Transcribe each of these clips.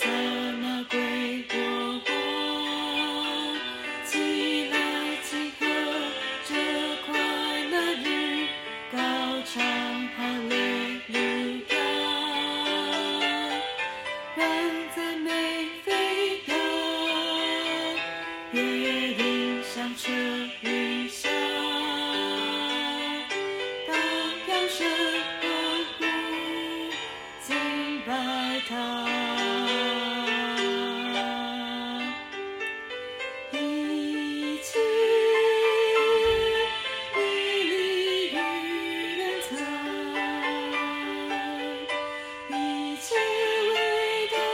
撒那归我国，起来庆贺这快乐日，高唱哈利路亚，让赞美飞扬，乐音响彻云霄，当扬声欢呼，敬拜他。一起睨睨与人采，一切伟大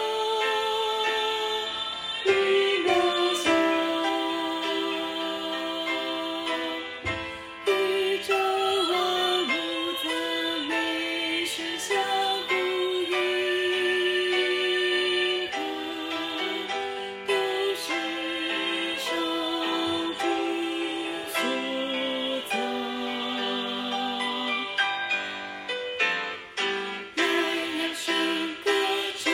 与渺小，宇宙万物赞美声相互应和，都是上主所造。来扬声歌唱，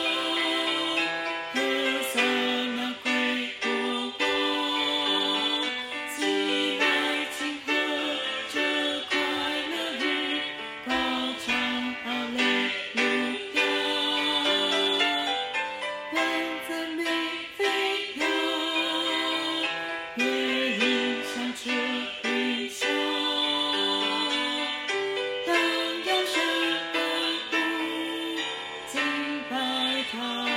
和撒那归我国，起来庆贺这快乐日，高唱哈利路亚，让赞美飞扬，乐音响彻云霄，当扬声欢呼，敬拜他。